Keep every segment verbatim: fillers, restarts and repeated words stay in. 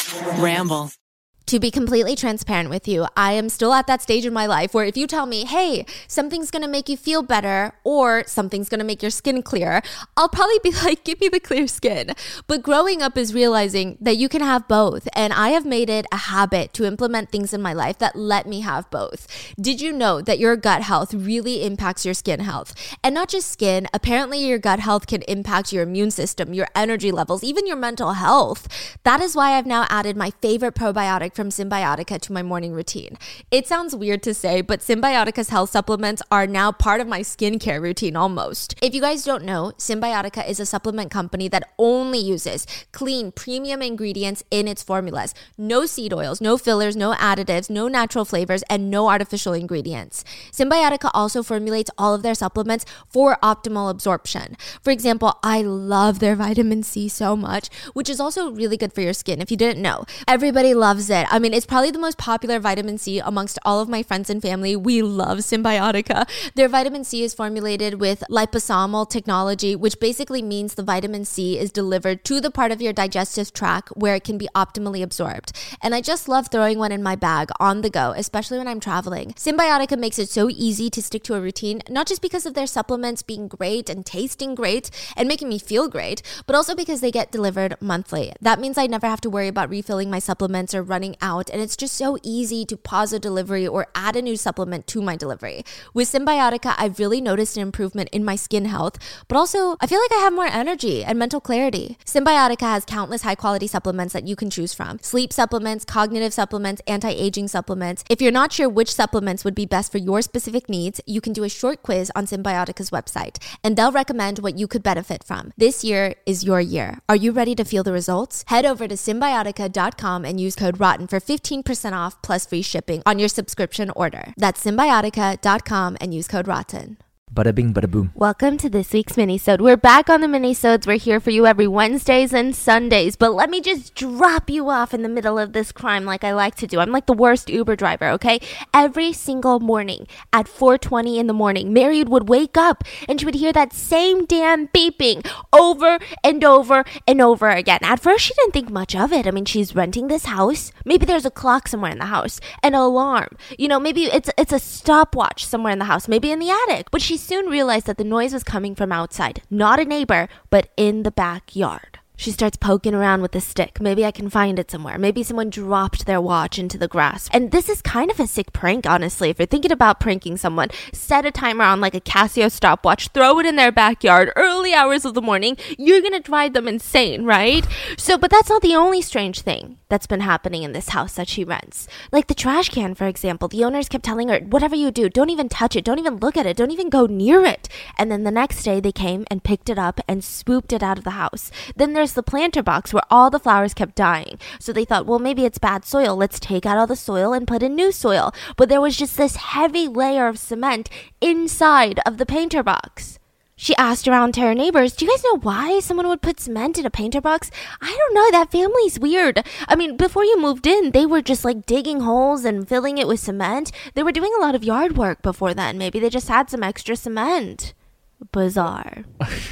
Ramble. To be completely transparent with you, I am still at that stage in my life where if you tell me, hey, something's going to make you feel better or something's going to make your skin clear, I'll probably be like, give me the clear skin. But growing up is realizing that you can have both. And I have made it a habit to implement things in my life that let me have both. Did you know that your gut health really impacts your skin health? And not just skin, apparently your gut health can impact your immune system, your energy levels, even your mental health. That is why I've now added my favorite probiotic from Symbiotica to my morning routine. It sounds weird to say, but Symbiotica's health supplements are now part of my skincare routine almost. If you guys don't know, Symbiotica is a supplement company that only uses clean, premium ingredients in its formulas. No seed oils, no fillers, no additives, no natural flavors, and no artificial ingredients. Symbiotica also formulates all of their supplements for optimal absorption. For example, I love their vitamin C so much, which is also really good for your skin if you didn't know. Everybody loves it. I mean, it's probably the most popular vitamin C amongst all of my friends and family. We love Symbiotica. Their vitamin C is formulated with liposomal technology, which basically means the vitamin C is delivered to the part of your digestive tract where it can be optimally absorbed. And I just love throwing one in my bag on the go, especially when I'm traveling. Symbiotica makes it so easy to stick to a routine, not just because of their supplements being great and tasting great and making me feel great, but also because they get delivered monthly. That means I never have to worry about refilling my supplements or running out, and it's just so easy to pause a delivery or add a new supplement to my delivery. With Symbiotica, I've really noticed an improvement in my skin health, but also I feel like I have more energy and mental clarity. Symbiotica has countless high-quality supplements that you can choose from. Sleep supplements, cognitive supplements, anti-aging supplements. If you're not sure which supplements would be best for your specific needs, you can do a short quiz on Symbiotica's website, and they'll recommend what you could benefit from. This year is your year. Are you ready to feel the results? Head over to Symbiotica dot com and use code ROTTEN for fifteen percent off plus free shipping on your subscription order. That's Symbiotica dot com and use code ROTTEN. Bada bing, bada boom. Welcome to this week's mini-sode. We're back on the mini-sodes. We're here for you every Wednesdays and Sundays. But let me just drop you off in the middle of this crime like I like to do. I'm like the worst Uber driver, okay? Every single morning at four twenty in the morning, Mary would wake up and she would hear that same damn beeping over and over and over again. At first, she didn't think much of it. I mean, she's renting this house. Maybe there's a clock somewhere in the house, an alarm. You know, maybe it's it's a stopwatch somewhere in the house, maybe in the attic. But she soon realized that the noise was coming from outside, not a neighbor, but in the backyard. She starts poking around with a stick. Maybe I can find it somewhere. Maybe someone dropped their watch into the grass. And this is kind of a sick prank, honestly. If you're thinking about pranking someone, set a timer on like a Casio stopwatch, throw it in their backyard, early hours of the morning. You're going to drive them insane, right? So, but that's not the only strange thing that's been happening in this house that she rents. Like the trash can, for example. The owners kept telling her, whatever you do, don't even touch it. Don't even look at it. Don't even go near it. And then the next day they came and picked it up and swooped it out of the house. Then there's the planter box where all the flowers kept dying. So they thought, well, maybe it's bad soil. Let's take out all the soil and put in new soil. But there was just this heavy layer of cement inside of the painter box. She asked around to her neighbors, do you guys know why someone would put cement in a painter box? I don't know. That family's weird. I mean, before you moved in, they were just like digging holes and filling it with cement. They were doing a lot of yard work before then. Maybe they just had some extra cement. Bizarre.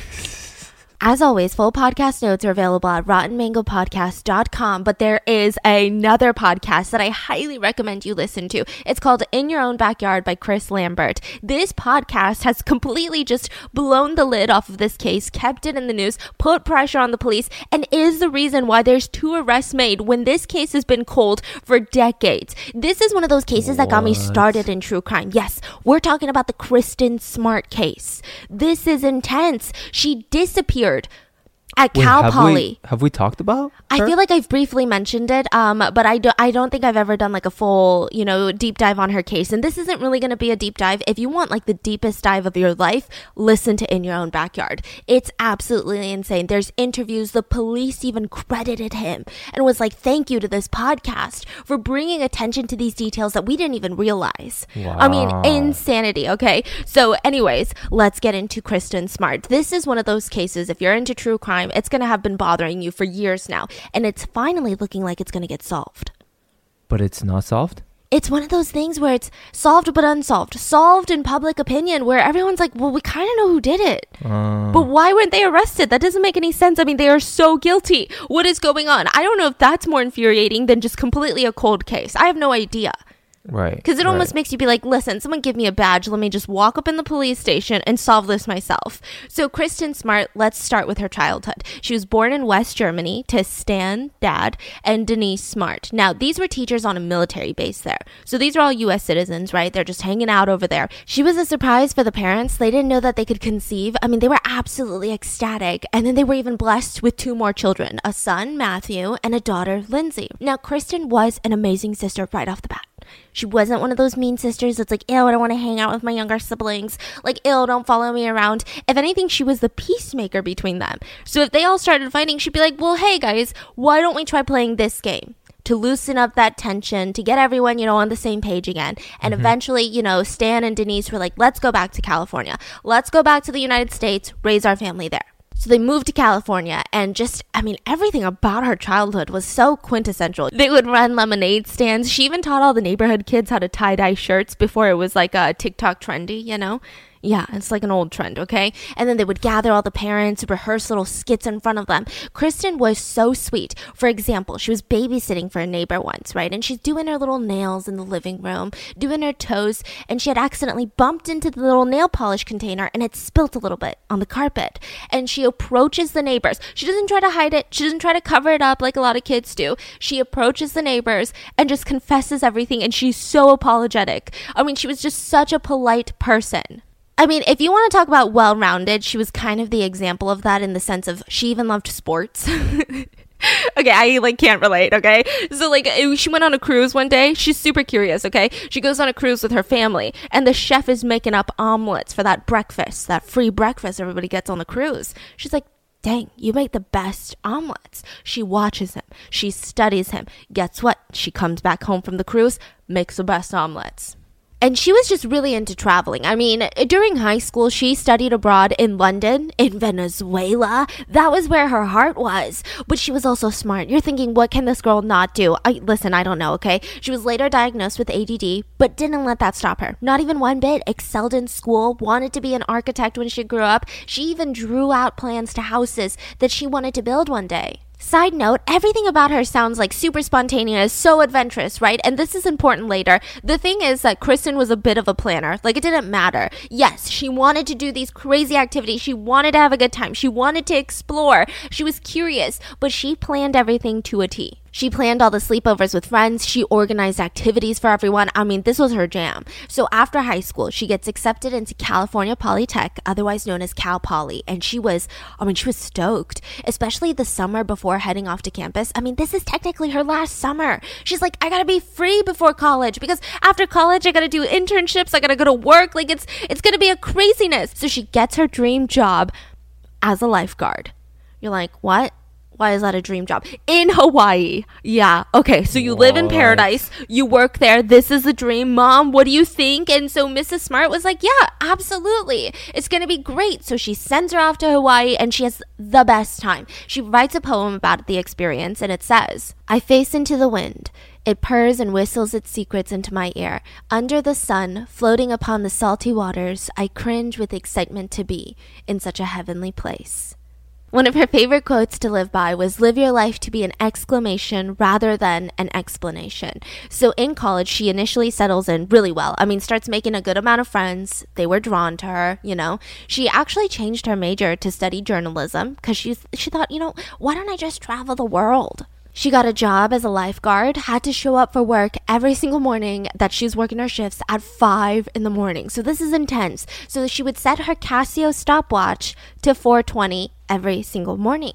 As always, full podcast notes are available at rotten mango podcast dot com, but there is another podcast that I highly recommend you listen to. It's called In Your Own Backyard by Chris Lambert. This podcast has completely just blown the lid off of this case, kept it in the news, put pressure on the police, and is the reason why there's two arrests made when this case has been cold for decades. This is one of those cases that got me started in true crime. Yes, we're talking about the Kristen Smart case. This is intense. She disappeared at Wait, Cal have Poly. We, have we talked about her? I feel like I've briefly mentioned it, um, but I, do, I don't think I've ever done like a full, you know, deep dive on her case. And this isn't really going to be a deep dive. If you want like the deepest dive of your life, listen to In Your Own Backyard. It's absolutely insane. There's interviews. The police even credited him and was like, thank you to this podcast for bringing attention to these details that we didn't even realize. Wow. I mean, insanity. Okay. So anyways, let's get into Kristen Smart. This is one of those cases, if you're into true crime, it's going to have been bothering you for years now. And it's finally looking like it's going to get solved. But it's not solved? it's one of those things where it's solved but unsolved, solved in public opinion, where everyone's like, well, we kind of know who did it. Uh. But why weren't they arrested? That doesn't make any sense. I mean, they are so guilty. What is going on? I don't know if that's more infuriating than just completely a cold case. I have no idea. Right. Because it almost right. makes you be like, listen, someone give me a badge. Let me just walk up in the police station and solve this myself. So Kristen Smart, let's start with her childhood. She was born in West Germany to Stan, dad, and Denise Smart. Now, these were teachers on a military base there. So these are all U S citizens, right? They're just hanging out over there. She was a surprise for the parents. They didn't know that they could conceive. I mean, they were absolutely ecstatic. And then they were even blessed with two more children, a son, Matthew, and a daughter, Lindsay. Now, Kristen was an amazing sister right off the bat. She wasn't one of those mean sisters that's like, ew, I don't want to hang out with my younger siblings. Like, ew, don't follow me around. If anything, she was the peacemaker between them. So if they all started fighting, she'd be like, well, hey, guys, why don't we try playing this game? To loosen up that tension, to get everyone, you know, on the same page again. And mm-hmm. eventually, you know, Stan and Denise were like, let's go back to California. Let's go back to the United States, raise our family there. So they moved to California, and just, I mean, everything about her childhood was so quintessential. They would run lemonade stands. She even taught all the neighborhood kids how to tie-dye shirts before it was like a TikTok trendy, you know? Yeah, it's like an old trend, okay? And then they would gather all the parents, rehearse little skits in front of them. Kristen was so sweet. For example, she was babysitting for a neighbor once, right? And she's doing her little nails in the living room, doing her toes, and she had accidentally bumped into the little nail polish container and it spilt a little bit on the carpet. And she approaches the neighbors. She doesn't try to hide it. She doesn't try to cover it up like a lot of kids do. She approaches the neighbors and just confesses everything, and she's so apologetic. I mean, she was just such a polite person. I mean, if you want to talk about well-rounded, she was kind of the example of that in the sense of she even loved sports. Okay, I like can't relate, okay? So like she went on a cruise one day. She's super curious, okay? She goes on a cruise with her family, and the chef is making up omelets for that breakfast, that free breakfast everybody gets on the cruise. She's like, dang, you make the best omelets. She watches him. She studies him. Guess what? She comes back home from the cruise, makes the best omelets. And she was just really into traveling. I mean, during high school, she studied abroad in London, in Venezuela. That was where her heart was. But she was also smart. You're thinking, what can this girl not do? I, listen, I don't know, okay? She was later diagnosed with A D D, but didn't let that stop her. Not even one bit. Excelled in school, wanted to be an architect when she grew up. She even drew out plans to houses that she wanted to build one day. Side note, everything about her sounds like super spontaneous, so adventurous, right? And this is important later. The thing is that Kristen was a bit of a planner. Like, it didn't matter. Yes, she wanted to do these crazy activities. She wanted to have a good time. She wanted to explore. She was curious, but she planned everything to a T. She planned all the sleepovers with friends. She organized activities for everyone. I mean, this was her jam. So after high school, she gets accepted into California Polytech, otherwise known as Cal Poly. And she was, I mean, she was stoked, especially the summer before heading off to campus. I mean, this is technically her last summer. She's like, I gotta be free before college, because after college, I gotta do internships. I gotta go to work. Like, it's, it's gonna be a craziness. So she gets her dream job as a lifeguard. You're like, what? Why is that a dream job? In Hawaii. Yeah. Okay. So you what? live in paradise. You work there. This is a dream. Mom, what do you think? And so Missus Smart was like, yeah, absolutely. It's going to be great. So she sends her off to Hawaii, and she has the best time. She writes a poem about the experience, and it says, I face into the wind. It purrs and whistles its secrets into my ear. Under the sun, floating upon the salty waters, I cringe with excitement to be in such a heavenly place. One of her favorite quotes to live by was, live your life to be an exclamation rather than an explanation. So in college, she initially settles in really well. I mean, starts making a good amount of friends. They were drawn to her, you know. She actually changed her major to study journalism because she, she thought, you know, why don't I just travel the world? She got a job as a lifeguard, had to show up for work every single morning that she's working her shifts at five in the morning. So this is intense. So she would set her Casio stopwatch to four twenty every single morning.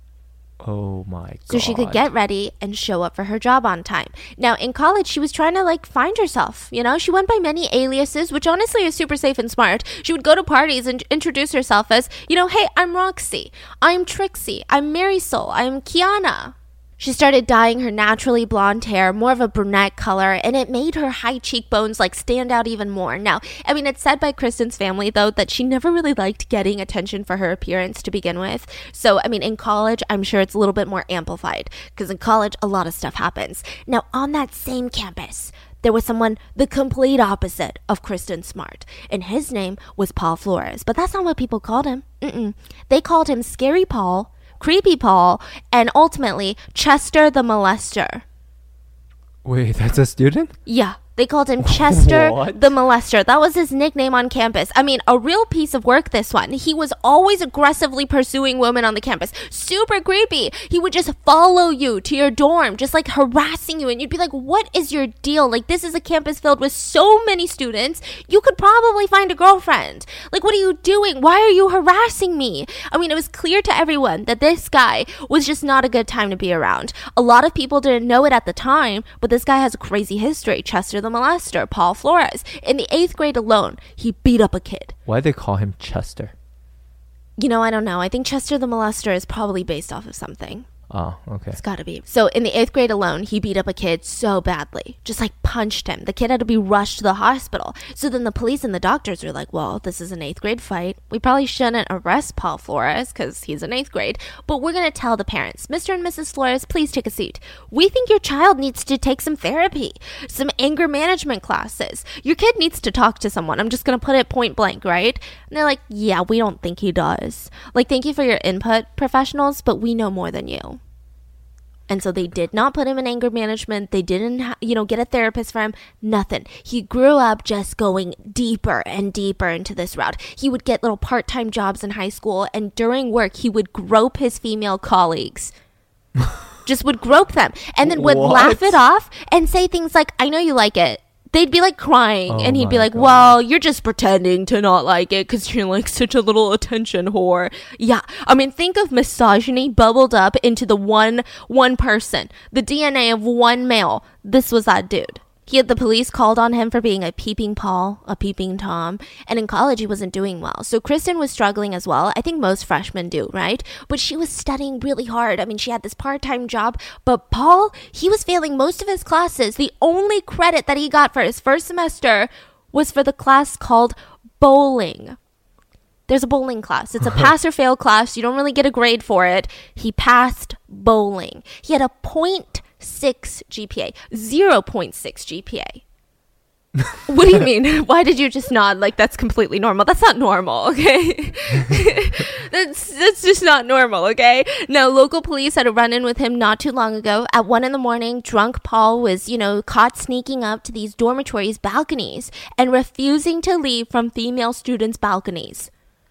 Oh my God. So she could get ready and show up for her job on time. Now, in college, she was trying to, like, find herself, you know? She went by many aliases, which honestly is super safe and smart. She would go to parties and introduce herself as, you know, hey, I'm Roxy. I'm Trixie. I'm Marisol. I'm Kiana. She started dyeing her naturally blonde hair, more of a brunette color, and it made her high cheekbones like stand out even more. Now, I mean, it's said by Kristen's family, though, that she never really liked getting attention for her appearance to begin with. So, I mean, in college, I'm sure it's a little bit more amplified, because in college, a lot of stuff happens. Now, on that same campus, there was someone the complete opposite of Kristen Smart, and his name was Paul Flores. But that's not what people called him. Mm-mm. They called him Scary Paul, Creepy Paul, and ultimately Chester the Molester. Wait, that's a student? Yeah. They called him Chester What? the Molester. That was his nickname on campus. I mean, a real piece of work, this one. He was always aggressively pursuing women on the campus. Super creepy. He would just follow you to your dorm, just like harassing you. And you'd be like, what is your deal? Like, this is a campus filled with so many students. You could probably find a girlfriend. Like, what are you doing? Why are you harassing me? I mean, it was clear to everyone that this guy was just not a good time to be around. A lot of people didn't know it at the time, but this guy has a crazy history. Chester the Molester, Paul Flores. In the eighth grade alone, he beat up a kid. Why they call him Chester? You know, I don't know. I think Chester the Molester is probably based off of something. Oh, okay. It's gotta be. So in the eighth grade alone, he beat up a kid so badly. Just like punched him. The kid had to be rushed to the hospital. So then the police and the doctors were like, well, this is an eighth grade fight. We probably shouldn't arrest Paul Flores because he's in eighth grade. But we're gonna tell the parents, Mister and Missus Flores, please take a seat. We think your child needs to take some therapy, some anger management classes. Your kid needs to talk to someone. I'm just gonna put it point blank, right? And they're like, yeah, we don't think he does. Like, thank you for your input, professionals, but we know more than you. And so they did not put him in anger management. They didn't, ha- you know, get a therapist for him. Nothing. He grew up just going deeper and deeper into this route. He would get little part-time jobs in high school. And during work, he would grope his female colleagues. Just would grope them. And then would What? laugh it off and say things like, I know you like it. They'd be like crying, Oh and he'd be my like, God. well, you're just pretending to not like it because you're like such a little attention whore. Yeah. I mean, think of misogyny bubbled up into the one, one person, the D N A of one male. This was that dude. He had the police called on him for being a peeping Paul, a peeping Tom, and in college he wasn't doing well. So Kristen was struggling as well. I think most freshmen do, right? But she was studying really hard. I mean, she had this part-time job, but Paul, he was failing most of his classes. The only credit that he got for his first semester was for the class called bowling. There's a bowling class. It's a pass or fail class. You don't really get a grade for it. He passed bowling. He had a point six G P A, zero point six G P A. What do you mean? Why did you just nod like that's completely normal? That's not normal, okay? that's that's just not normal, okay? Now, local police had a run-in with him not too long ago. At one in the morning, drunk Paul was, you know, caught sneaking up to these dormitories' balconies and refusing to leave from female students' balconies.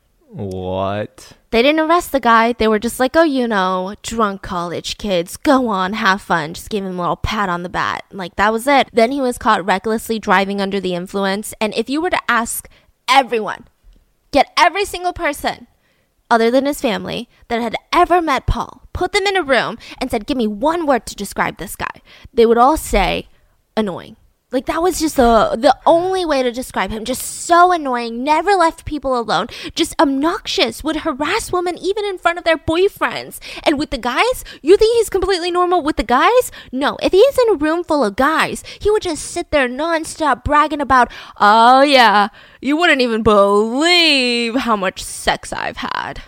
What? They didn't arrest the guy. They were just like, oh, you know, drunk college kids. Go on, have fun. Just gave him a little pat on the back. Like, that was it. Then he was caught recklessly driving under the influence. And if you were to ask everyone, get every single person, other than his family, that had ever met Paul, put them in a room and said, give me one word to describe this guy, they would all say, annoying. Like, that was just the, the only way to describe him. Just so annoying, never left people alone, just obnoxious, would harass women even in front of their boyfriends. And with the guys, you think he's completely normal with the guys? No, if he's in a room full of guys, he would just sit there nonstop bragging about, oh yeah, you wouldn't even believe how much sex I've had.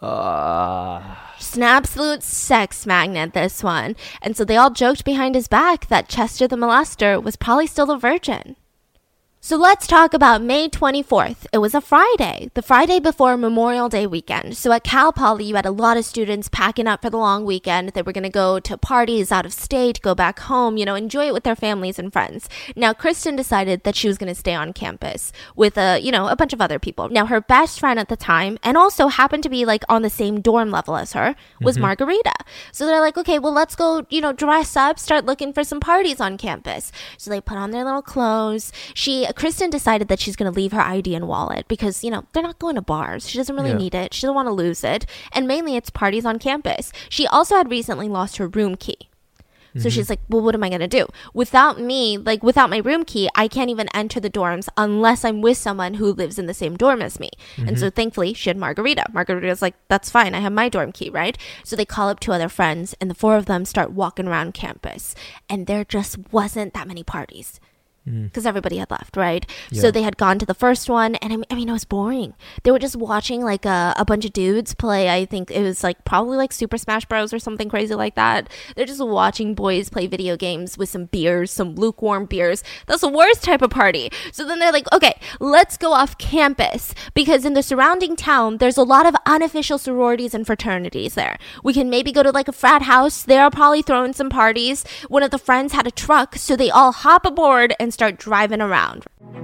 Uh, Just an absolute sex magnet, this one. And so they all joked behind his back that Chester the Molester was probably still a virgin. So let's talk about May twenty-fourth. It was a Friday, the Friday before Memorial Day weekend. So at Cal Poly, you had a lot of students packing up for the long weekend. They were going to go to parties out of state, go back home, you know, enjoy it with their families and friends. Now, Kristen decided that she was going to stay on campus with, a, you know, a bunch of other people. Now, her best friend at the time, and also happened to be like on the same dorm level as her, was mm-hmm. Margarita. So they're like, okay, well, let's go, you know, dress up, start looking for some parties on campus. So they put on their little clothes. She Kristen decided that she's going to leave her I D and wallet because, you know, they're not going to bars. She doesn't really yeah. need it. She doesn't want to lose it. And mainly it's parties on campus. She also had recently lost her room key. So mm-hmm. she's like, well, what am I going to do? Without me, like without my room key, I can't even enter the dorms unless I'm with someone who lives in the same dorm as me. Mm-hmm. And so thankfully she had Margarita. Margarita's like, that's fine. I have my dorm key, right? So they call up two other friends and the four of them start walking around campus. And there just wasn't that many parties. because everybody had left, right? Yeah. So they had gone to the first one, and I mean, I mean, it was boring. They were just watching like a, a bunch of dudes play. I think it was like probably like Super Smash Bros or something crazy like that. They're just watching boys play video games with some beers, some lukewarm beers. That's the worst type of party. So then they're like, okay, let's go off campus, because in the surrounding town, there's a lot of unofficial sororities and fraternities there. We can maybe go to like a frat house. They're probably throwing some parties. One of the friends had a truck, so they all hop aboard and start driving around.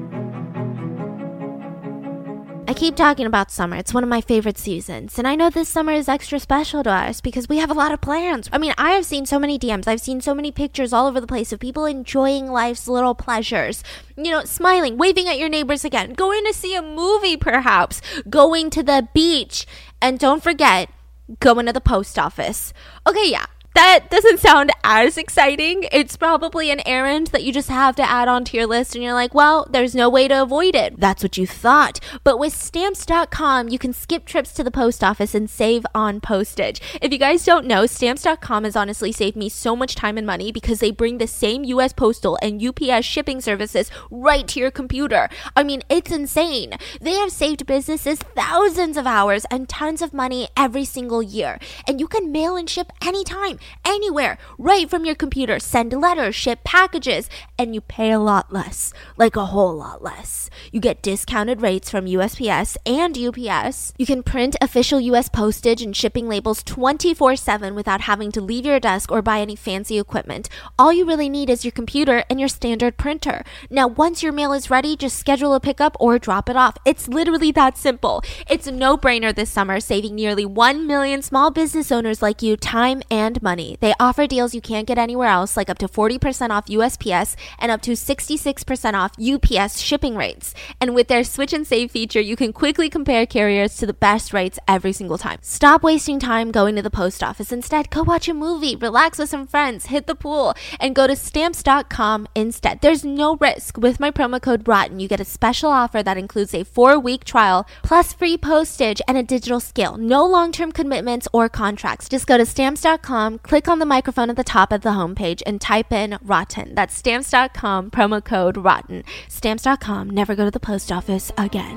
I keep talking about summer. It's one of my favorite seasons. And I know this summer is extra special to us because we have a lot of plans. I mean, I have seen so many D Ms. I've seen so many pictures all over the place of people enjoying life's little pleasures. You know, smiling, waving at your neighbors again, going to see a movie perhaps, going to the beach. And don't forget, going to the post office. Okay, yeah. That doesn't sound as exciting. It's probably an errand that you just have to add onto your list and you're like, well, there's no way to avoid it. That's what you thought. But with stamps dot com, you can skip trips to the post office and save on postage. If you guys don't know, stamps dot com has honestly saved me so much time and money because they bring the same U S Postal and U P S shipping services right to your computer. I mean, it's insane. They have saved businesses thousands of hours and tons of money every single year. And you can mail and ship anytime, anywhere, right from your computer. Send letters, ship packages, and you pay a lot less, like a whole lot less. You get discounted rates from U S P S and U P S. You can print official U S postage and shipping labels twenty-four seven without having to leave your desk or buy any fancy equipment. All you really need is your computer and your standard printer. Now, once your mail is ready, just schedule a pickup or drop it off. It's literally that simple. It's a no-brainer this summer, saving nearly one million small business owners like you time and money. They offer deals you can't get anywhere else, like up to forty percent off U S P S and up to sixty-six percent off U P S shipping rates. And with their Switch and Save feature, you can quickly compare carriers to the best rates every single time. Stop wasting time going to the post office. Instead, go watch a movie, relax with some friends, hit the pool, and go to stamps dot com instead. There's no risk. With my promo code ROTTEN, you get a special offer that includes a four-week trial, plus free postage and a digital scale. No long-term commitments or contracts. Just go to stamps dot com, click on the microphone at the top of the homepage, and type in ROTTEN. That's stamps dot com, promo code ROTTEN. Stamps dot com, never go to the post office again.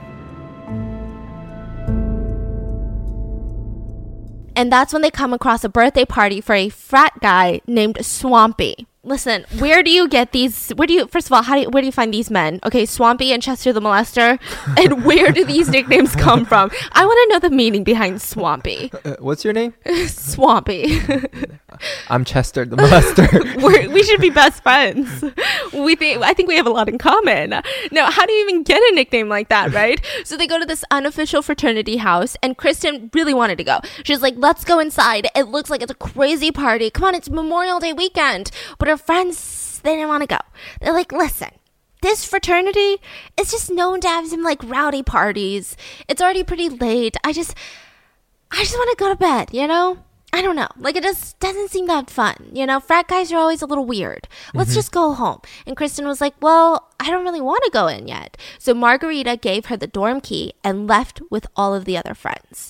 And that's when they come across a birthday party for a frat guy named Swampy. Listen, where do you get these? Where do you, first of all, how do you, where do you find these men? Okay, Swampy and Chester the Molester. And where do these nicknames come from? I want to know the meaning behind Swampy. Uh, what's your name? Swampy. I'm Chester the Molester. We're, we should be best friends. We think, I think we have a lot in common. No, how do you even get a nickname like that, right? So they go to this unofficial fraternity house, and Kristen really wanted to go. She's like, let's go inside. It looks like it's a crazy party. Come on, it's Memorial Day weekend. But her friends, they didn't want to go. They're like, listen, this fraternity is just known to have some like rowdy parties. It's already pretty late. I just, I just want to go to bed, you know? I don't know. Like, it just doesn't seem that fun. You know, frat guys are always a little weird. Let's mm-hmm. just go home. And Kristen was like, well, I don't really want to go in yet. So Margarita gave her the dorm key and left with all of the other friends.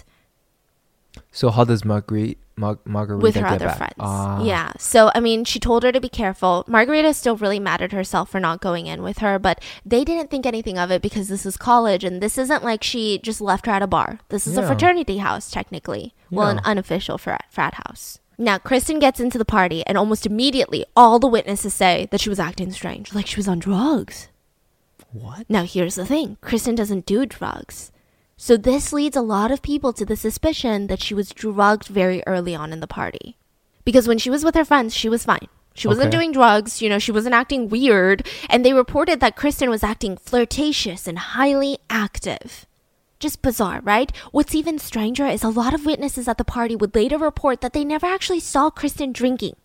So how does Marguerite, Mar- Margarita with her get other back? friends. Ah. Yeah. So, I mean, she told her to be careful. Margarita is still really mad at herself for not going in with her, but they didn't think anything of it because this is college, and this isn't like she just left her at a bar. This is Yeah. a fraternity house, technically. Well, an Yeah. unofficial frat, frat house. Now, Kristen gets into the party, and almost immediately, all the witnesses say that she was acting strange, like she was on drugs. What? Now, here's the thing. Kristen doesn't do drugs. So this leads a lot of people to the suspicion that she was drugged very early on in the party. Because when she was with her friends, she was fine. She wasn't Okay. doing drugs, you know, she wasn't acting weird, and they reported that Kristen was acting flirtatious and highly active. Just bizarre, right? What's even stranger is a lot of witnesses at the party would later report that they never actually saw Kristen drinking.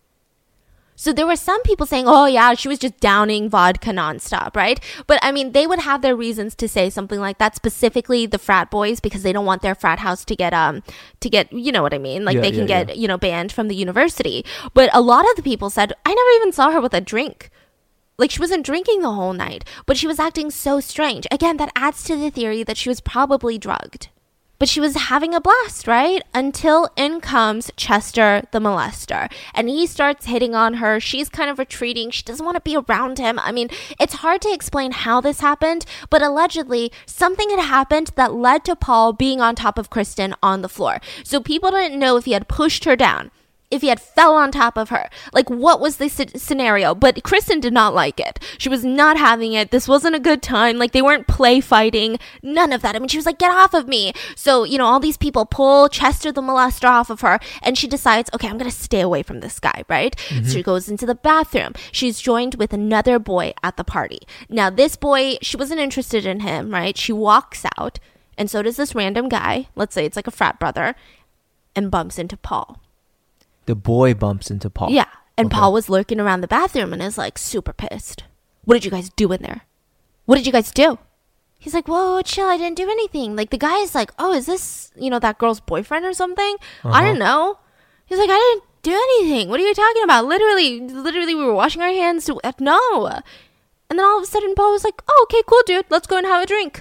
So there were some people saying, oh yeah, she was just downing vodka nonstop, right? But I mean, they would have their reasons to say something like that, specifically the frat boys, because they don't want their frat house to get, um, to get, you know what I mean? Like Yeah, they can yeah, get, yeah. you know, banned from the university. But a lot of the people said, I never even saw her with a drink. Like, she wasn't drinking the whole night, but she was acting so strange. Again, that adds to the theory that she was probably drugged. But she was having a blast, right? Until in comes Chester the molester. And he starts hitting on her. She's kind of retreating. She doesn't want to be around him. I mean, it's hard to explain how this happened, but allegedly something had happened that led to Paul being on top of Kristen on the floor. So people didn't know if he had pushed her down, if he had fell on top of her, like what was the c- scenario. But Kristen did not like it. She was not having it. This wasn't a good time. Like they weren't play fighting, none of that. I mean, she was like, get off of me. So, you know, all these people pull Chester the molester off of her, and she decides, okay, I'm gonna stay away from this guy, right? Mm-hmm. So she goes into the bathroom. She's joined with another boy at the party. Now this boy, she wasn't interested in him, right? She walks out, and so does this random guy, let's say it's like a frat brother, and bumps into Paul. The boy bumps into Paul. Yeah. And okay. Paul was lurking around the bathroom and is like super pissed. What did you guys do in there? What did you guys do? He's like, whoa, chill. I didn't do anything. Like the guy is like, oh, is this, you know, that girl's boyfriend or something? Uh-huh. I don't know. He's like, I didn't do anything. What are you talking about? Literally, literally we were washing our hands. To, uh, no. And then all of a sudden Paul was like, oh, okay, cool, dude. Let's go and have a drink.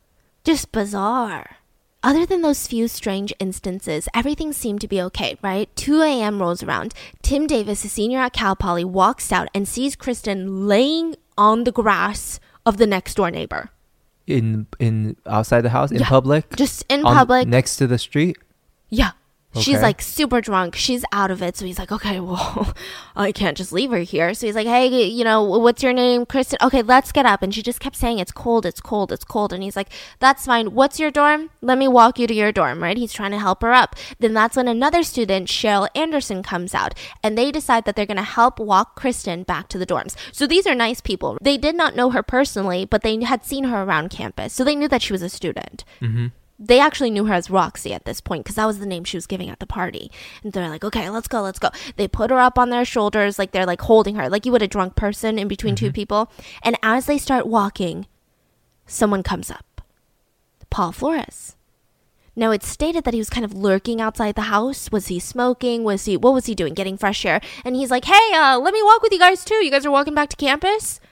Just bizarre. Other than those few strange instances, everything seemed to be okay, right? two a.m. rolls around. Tim Davis, a senior at Cal Poly, walks out and sees Kristen laying on the grass of the next door neighbor. In in outside the house? In yeah, public? Just in on, public. Next to the street? Yeah. Okay. She's like super drunk. She's out of it. So he's like, okay, well, I can't just leave her here. So he's like, hey, you know, what's your name, Kristen? Okay, let's get up. And she just kept saying, it's cold, it's cold, it's cold. And he's like, that's fine. What's your dorm? Let me walk you to your dorm, right? He's trying to help her up. Then that's when another student, Cheryl Anderson, comes out. And they decide that they're going to help walk Kristen back to the dorms. So these are nice people. They did not know her personally, but they had seen her around campus. So they knew that she was a student. Mm-hmm. They actually knew her as Roxy at this point because that was the name she was giving at the party. And they're like, okay, let's go, let's go. They put her up on their shoulders like they're like holding her, like you would a drunk person in between mm-hmm. two people. And as they start walking, someone comes up. Paul Flores. Now, it's stated that he was kind of lurking outside the house. Was he smoking? Was he, what was he doing? Getting fresh air? And he's like, hey, uh, let me walk with you guys too. You guys are walking back to campus?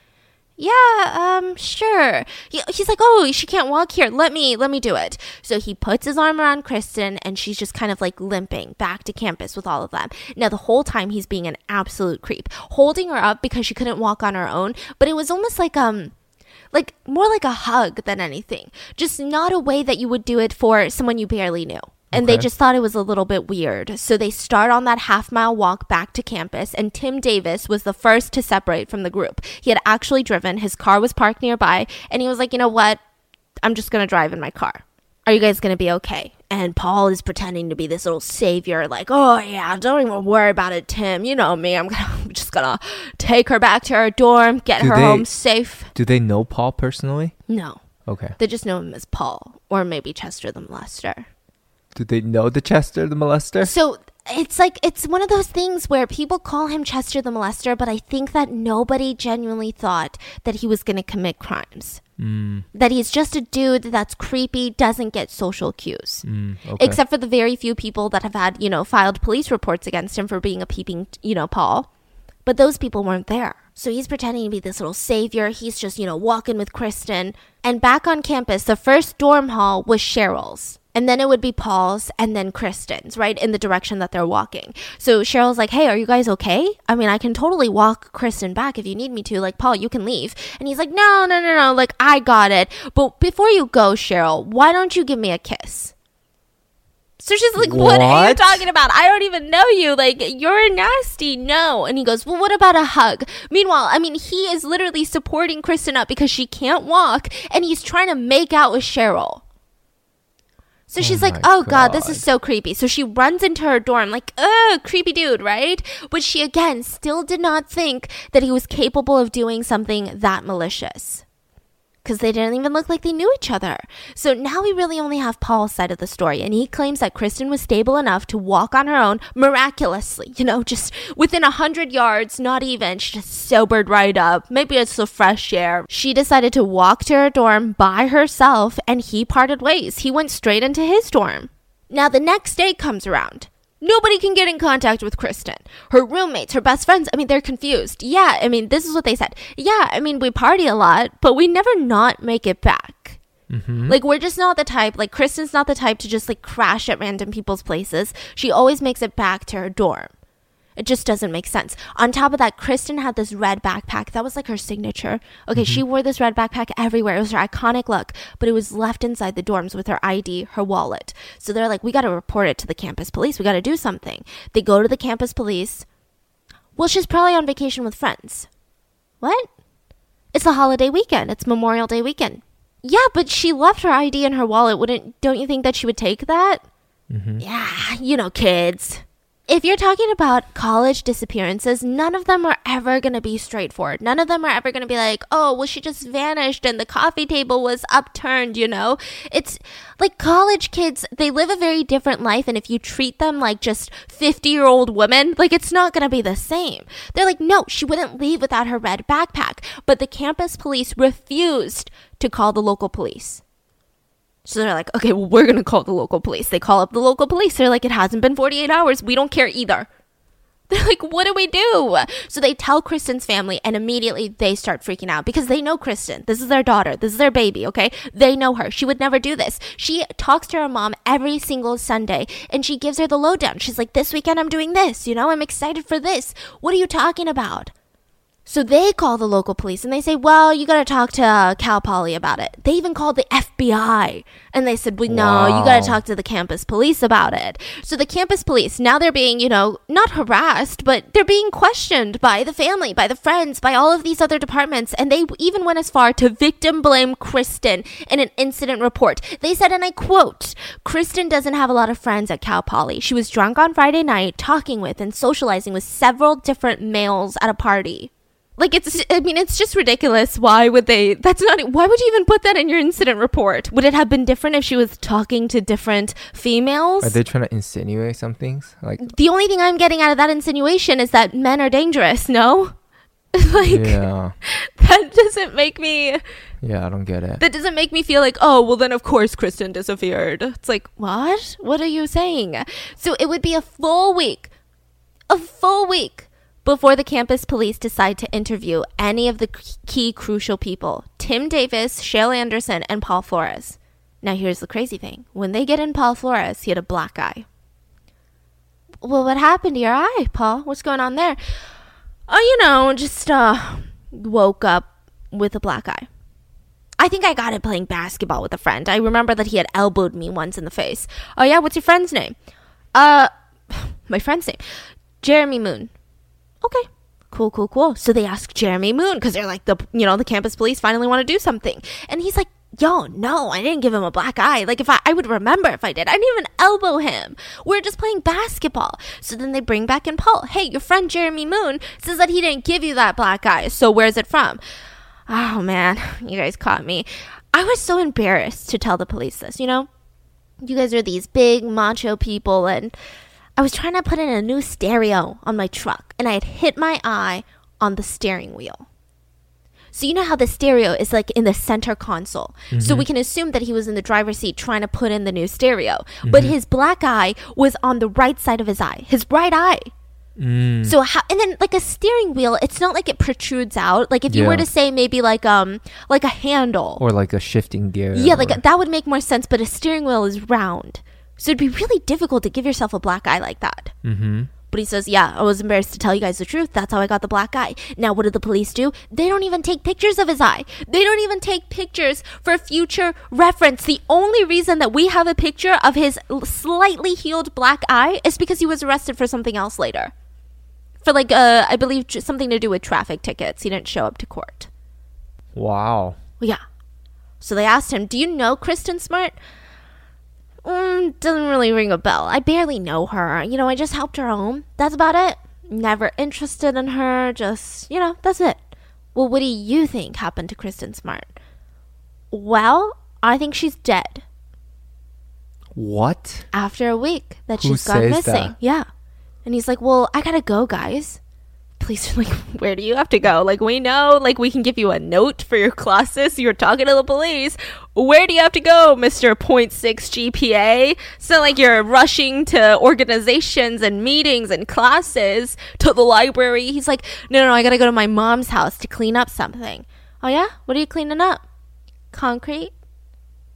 Yeah, um, sure. He, he's like, oh, she can't walk here. Let me, let me do it. So he puts his arm around Kristen and she's just kind of like limping back to campus with all of them. Now, the whole time he's being an absolute creep, holding her up because she couldn't walk on her own. But it was almost like, um, like more like a hug than anything. Just not a way that you would do it for someone you barely knew. And okay. They just thought it was a little bit weird. So they start on that half mile walk back to campus. And Tim Davis was the first to separate from the group. He had actually driven. His car was parked nearby. And he was like, you know what? I'm just going to drive in my car. Are you guys going to be okay? And Paul is pretending to be this little savior. Like, oh, yeah, don't even worry about it, Tim. You know me. I'm, gonna, I'm just going to take her back to her dorm, get do her they, home safe. Do they know Paul personally? No. Okay. They just know him as Paul. Or maybe Chester the molester. Do they know the Chester the molester? So it's like, it's one of those things where people call him Chester the molester, but I think that nobody genuinely thought that he was going to commit crimes. Mm. That he's just a dude that's creepy, doesn't get social cues. Mm, okay. Except for the very few people that have had, you know, filed police reports against him for being a peeping, you know, Paul. But those people weren't there. So he's pretending to be this little savior. He's just, you know, walking with Kristen. And back on campus, the first dorm hall was Cheryl's. And then it would be Paul's and then Kristen's, right, in the direction that they're walking. So Cheryl's like, hey, are you guys okay? I mean, I can totally walk Kristen back if you need me to. Like, Paul, you can leave. And he's like, no, no, no, no. Like, I got it. But before you go, Cheryl, why don't you give me a kiss? So she's like, what, what are you talking about? I don't even know you. Like, you're nasty. No. And he goes, well, what about a hug? Meanwhile, I mean, he is literally supporting Kristen up because she can't walk. And he's trying to make out with Cheryl. So she's oh like, oh God. God, this is so creepy. So she runs into her dorm like, ugh, creepy dude, right? But she, again, still did not think that he was capable of doing something that malicious. Because they didn't even look like they knew each other. So now we really only have Paul's side of the story. And he claims that Kristen was stable enough to walk on her own miraculously. You know, just within a hundred yards, not even. She just sobered right up. Maybe it's the fresh air. She decided to walk to her dorm by herself. And he parted ways. He went straight into his dorm. Now the next day comes around. Nobody can get in contact with Kristen. Her roommates, her best friends, I mean, they're confused. Yeah, I mean, this is what they said. Yeah, I mean, we party a lot, but we never not make it back. Mm-hmm. Like, we're just not the type, like, Kristen's not the type to just, like, crash at random people's places. She always makes it back to her dorm. It just doesn't make sense. On top of that, Kristen had this red backpack. That was, like, her signature. Okay, mm-hmm. She wore this red backpack everywhere. It was her iconic look, but it was left inside the dorms with her I D, her wallet. So they're like, we got to report it to the campus police. We got to do something. They go to the campus police. Well, she's probably on vacation with friends. What? It's a holiday weekend. It's Memorial Day weekend. Yeah, but she left her I D in her wallet. Wouldn't, don't you think that she would take that? Mm-hmm. Yeah, you know, kids. If you're talking about college disappearances, none of them are ever going to be straightforward. None of them are ever going to be like, oh, well, she just vanished and the coffee table was upturned, you know? It's like college kids, they live a very different life. And if you treat them like just fifty-year-old women, like, it's not going to be the same. They're like, no, she wouldn't leave without her red backpack. But the campus police refused to call the local police. So they're like, okay, well, we're going to call the local police. They call up the local police. They're like, it hasn't been forty-eight hours. We don't care either. They're like, what do we do? So they tell Kristen's family, and immediately they start freaking out because they know Kristen. This is their daughter. This is their baby, okay? They know her. She would never do this. She talks to her mom every single Sunday, and she gives her the lowdown. She's like, this weekend I'm doing this, you know? I'm excited for this. What are you talking about? So they call the local police and they say, well, you got to talk to uh, Cal Poly about it. They even called the F B I and they said, well, no, wow. you got to talk to the campus police about it. So the campus police, now they're being, you know, not harassed, but they're being questioned by the family, by the friends, by all of these other departments. And they even went as far to victim blame Kristen in an incident report. They said, and I quote, Kristen doesn't have a lot of friends at Cal Poly. She was drunk on Friday night, talking with and socializing with several different males at a party. Like, it's, I mean, it's just ridiculous. Why would they, that's not, why would you even put that in your incident report? Would it have been different if she was talking to different females? Are they trying to insinuate some things? Like, the only thing I'm getting out of that insinuation is that men are dangerous, no? Like, yeah. That doesn't make me, Yeah, I don't get it. that doesn't make me feel like, oh, well then of course Kristen disappeared. It's like, what? What are you saying? So it would be a full week, a full week before the campus police decide to interview any of the key crucial people, Tim Davis, Shale Anderson, and Paul Flores. Now here's the crazy thing. When they get in Paul Flores, he had a black eye. Well, what happened to your eye, Paul? What's going on there? Oh, you know, just uh, woke up with a black eye. I think I got it playing basketball with a friend. I remember that he had elbowed me once in the face. Oh yeah, what's your friend's name? Uh, my friend's name? Jeremy Moon. Okay, cool, cool, cool. So they ask Jeremy Moon because they're like, the you know, the campus police finally want to do something. And he's like, yo, no, I didn't give him a black eye. Like, if I, I would remember if I did. I didn't even elbow him. We're just playing basketball. So then they bring back in Paul. Hey, your friend Jeremy Moon says that he didn't give you that black eye. So where's it from? Oh, man, you guys caught me. I was so embarrassed to tell the police this, you know? You guys are these big macho people, and I was trying to put in a new stereo on my truck, and I had hit my eye on the steering wheel. So you know how the stereo is like in the center console. Mm-hmm. So we can assume that he was in the driver's seat trying to put in the new stereo. Mm-hmm. But his black eye was on the right side of his eye, his right eye. Mm. So how, and then like a steering wheel, it's not like it protrudes out. Like if you Yeah. were to say maybe like um like a handle. Or like a shifting gear. Yeah, like or- that would make more sense, but a steering wheel is round. So it'd be really difficult to give yourself a black eye like that. Mm-hmm. But he says, yeah, I was embarrassed to tell you guys the truth. That's how I got the black eye. Now, what did the police do? They don't even take pictures of his eye. They don't even take pictures for future reference. The only reason that we have a picture of his l- slightly healed black eye is because he was arrested for something else later. For like, uh, I believe tr- something to do with traffic tickets. He didn't show up to court. Wow. Well, yeah. So they asked him, do you know Kristen Smart? Mm, doesn't really ring a bell. I barely know her. You know, I just helped her home. That's about it. Never interested in her. Just, you know, that's it. Well, what do you think happened to Kristen Smart? Well, I think she's dead. What? After a week that Who she's gone says missing. that? Yeah. And he's like, well, I gotta go, guys. Police are like, where do you have to go? Like, we know, like, we can give you a note for your classes. You're talking to the police. Where do you have to go, Mister point six G P A? So, like, you're rushing to organizations and meetings and classes, to the library. He's like, no, no, no, I gotta go to my mom's house to clean up something. Oh, yeah? What are you cleaning up? Concrete?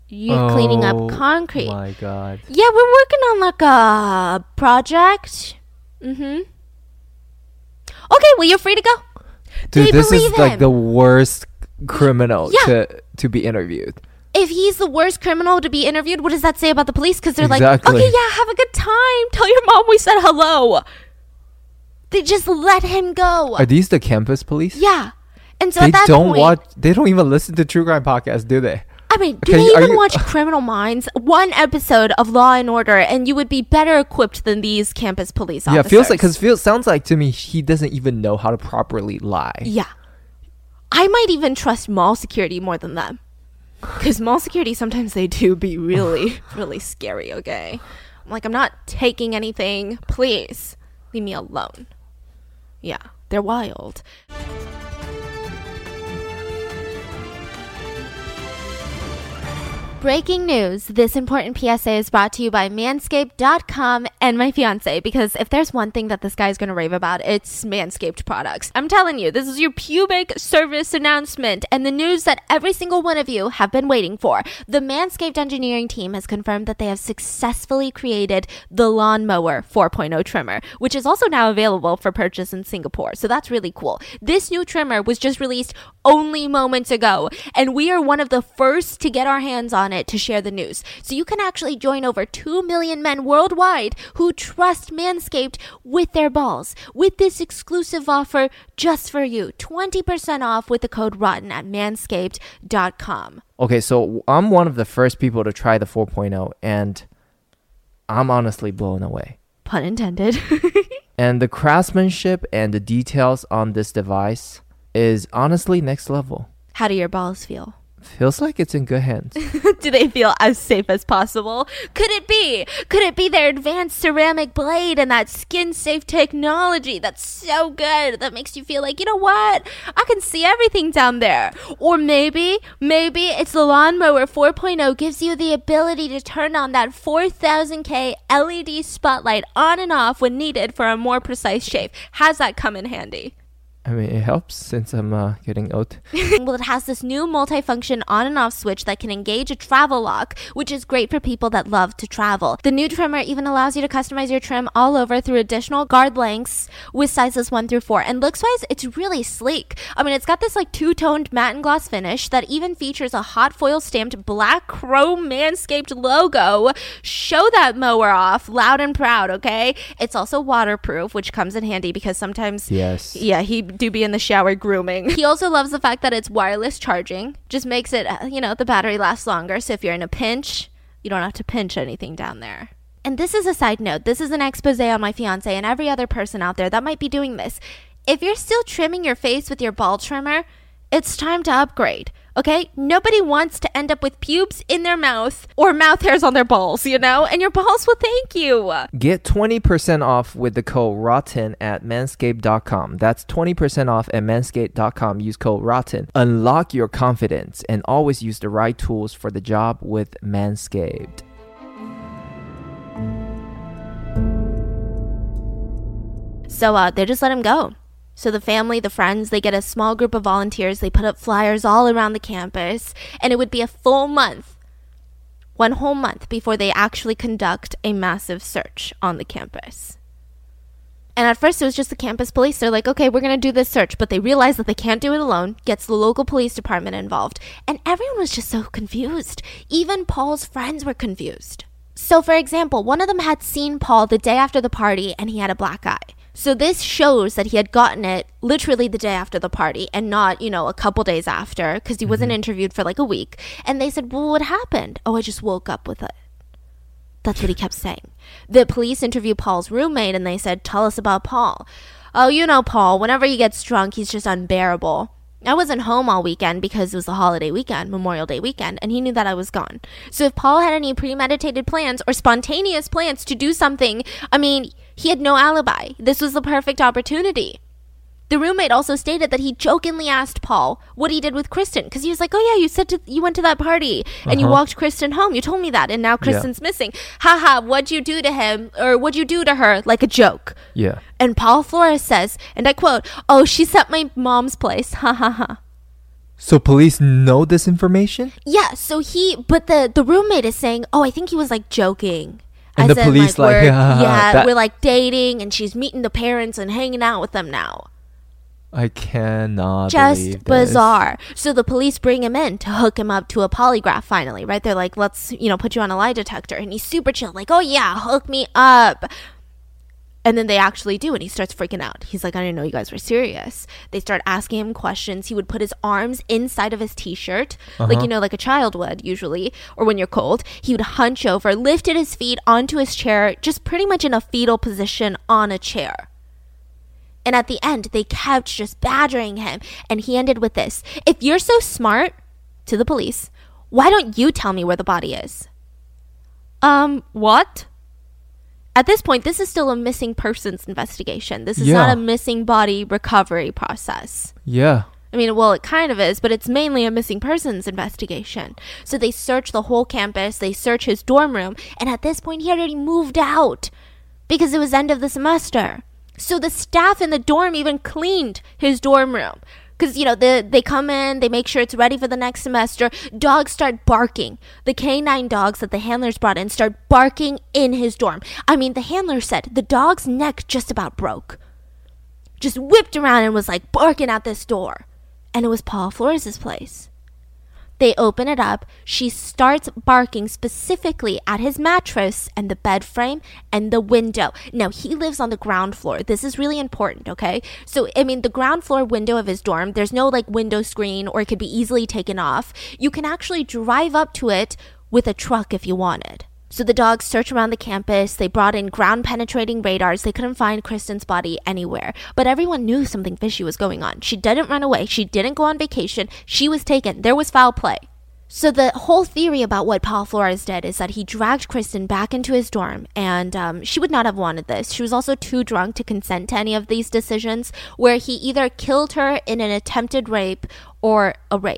You're cleaning up Oh concrete. my god. Yeah, we're working on like a project. Mm-hmm. Okay, well, you're free to go. Dude, They this is believe like him. the worst criminal Yeah. to to be interviewed. If he's the worst criminal to be interviewed, what does that say about the police? Because they're Exactly. like, okay, yeah, have a good time. Tell your mom we said hello. They just let him go. Are these the campus police? Yeah. And so They at that don't point, watch. They don't even listen to true crime podcasts, do they? I mean, do Okay, they are even you- watch Criminal Minds? One episode of Law and Order, and you would be better equipped than these campus police Yeah, officers. it feels like because feels sounds like to me he doesn't even know how to properly lie. Yeah. I might even trust mall security more than them. Because mall security, sometimes they do be really, really scary, okay? I'm like, I'm not taking anything. Please, leave me alone. Yeah, they're wild. Breaking news. This important P S A is brought to you by manscaped dot com and my fiance, because if there's one thing that this guy's going to rave about, it's Manscaped products. I'm telling you, this is your pubic service announcement and the news that every single one of you have been waiting for. The Manscaped engineering team has confirmed that they have successfully created the Lawnmower four point oh trimmer, which is also now available for purchase in Singapore. So that's really cool. This new trimmer was just released only moments ago, and we are one of the first to get our hands on it to share the news. So you can actually join over two million men worldwide who trust Manscaped with their balls with this exclusive offer just for you. twenty percent off with the code ROTTEN at manscaped dot com. Okay, so I'm one of the first people to try the four point oh, and I'm honestly blown away. Pun intended. And the craftsmanship and the details on this device is honestly next level. How do your balls feel? Feels like it's in good hands. Do they feel as safe as possible? Could it be? Could it be their advanced ceramic blade and that skin-safe technology that's so good that makes you feel like, you know what? I can see everything down there. Or maybe, maybe it's the Lawnmower four point oh gives you the ability to turn on that four thousand K L E D spotlight on and off when needed for a more precise shave. How's that come in handy? I mean, it helps since I'm uh, getting old. Well, it has this new multifunction on and off switch that can engage a travel lock, which is great for people that love to travel. The new trimmer even allows you to customize your trim all over through additional guard lengths with sizes one through four. And looks-wise, it's really sleek. I mean, it's got this like two-toned matte and gloss finish that even features a hot foil stamped black chrome Manscaped logo. Show that mower off loud and proud, okay? It's also waterproof, which comes in handy because sometimes... Yes. Yeah, he do be in the shower grooming. He also loves the fact that it's wireless charging. Just makes it, uh, you know, the battery lasts longer. So if you're in a pinch, you don't have to pinch anything down there. And this is a side note. This is an expose on my fiance and every other person out there that might be doing this. If you're still trimming your face with your ball trimmer, it's time to upgrade. Okay? Nobody wants to end up with pubes in their mouth or mouth hairs on their balls, you know? And your balls will thank you. Get twenty percent off with the code ROTTEN at manscaped dot com. That's twenty percent off at manscaped dot com. Use code ROTTEN. Unlock your confidence and always use the right tools for the job with Manscaped. So uh, they just let him go. So the family, the friends, they get a small group of volunteers. They put up flyers all around the campus. And it would be a full month, one whole month, before they actually conduct a massive search on the campus. And at first it was just the campus police. They're like, okay, we're going to do this search. But they realize that they can't do it alone. Gets the local police department involved. And everyone was just so confused. Even Paul's friends were confused. So for example, one of them had seen Paul the day after the party and he had a black eye. So this shows that he had gotten it literally the day after the party and not, you know, a couple days after because he wasn't interviewed for like a week. And they said, well, what happened? Oh, I just woke up with it. That's what he kept saying. The police interviewed Paul's roommate and they said, tell us about Paul. Oh, you know, Paul, whenever he gets drunk, he's just unbearable. I wasn't home all weekend because it was the holiday weekend, Memorial Day weekend, and he knew that I was gone. So if Paul had any premeditated plans or spontaneous plans to do something, I mean, he had no alibi. This was the perfect opportunity. The roommate also stated that he jokingly asked Paul what he did with Kristen because he was like, oh yeah, you said to, you went to that party and uh-huh. you walked Kristen home. You told me that and now Kristen's yeah. missing. Haha, what'd you do to him or what'd you do to her? Like a joke. Yeah. And Paul Flores says, and I quote, oh, she's at my mom's place. Ha ha ha. So police know this information? Yeah, so he, but the, the roommate is saying, oh, I think he was like joking. And As the in, police like, like, we're, yeah, yeah, that- we're like dating and she's meeting the parents and hanging out with them now. I cannot Just believe this. bizarre. So the police bring him in to hook him up to a polygraph finally, right? They're like, let's, you know, put you on a lie detector. And he's super chill, like, oh yeah, hook me up. And then they actually do, and he starts freaking out. He's like, I didn't know you guys were serious. They start asking him questions. He would put his arms inside of his t-shirt, uh-huh. like, you know, like a child would usually, or when you're cold. He would hunch over, lifted his feet onto his chair, just pretty much in a fetal position on a chair. And at the end, they kept just badgering him. And he ended with this. If you're so smart, to the police, why don't you tell me where the body is? Um, what? At this point, this is still a missing persons investigation. This is Yeah. not a missing body recovery process. Yeah. I mean, well, it kind of is, but it's mainly a missing persons investigation. So they search the whole campus, they search his dorm room, and at this point, he had already moved out because it was end of the semester. So the staff in the dorm even cleaned his dorm room. Because, you know, the, they come in, they make sure it's ready for the next semester. Dogs start barking. The canine dogs that the handlers brought in start barking in his dorm. I mean, the handler said the dog's neck just about broke. Just whipped around and was like barking at this door. And it was Paul Flores' place. They open it up. She starts barking specifically at his mattress and the bed frame and the window. Now, he lives on the ground floor. This is really important, okay? So, I mean, the ground floor window of his dorm, there's no like window screen or it could be easily taken off. You can actually drive up to it with a truck if you wanted. So the dogs search around the campus. They brought in ground-penetrating radars. They couldn't find Kristen's body anywhere. But everyone knew something fishy was going on. She didn't run away. She didn't go on vacation. She was taken. There was foul play. So the whole theory about what Paul Flores did is that he dragged Kristen back into his dorm, and um, she would not have wanted this. She was also too drunk to consent to any of these decisions, where he either killed her in an attempted rape or a rape.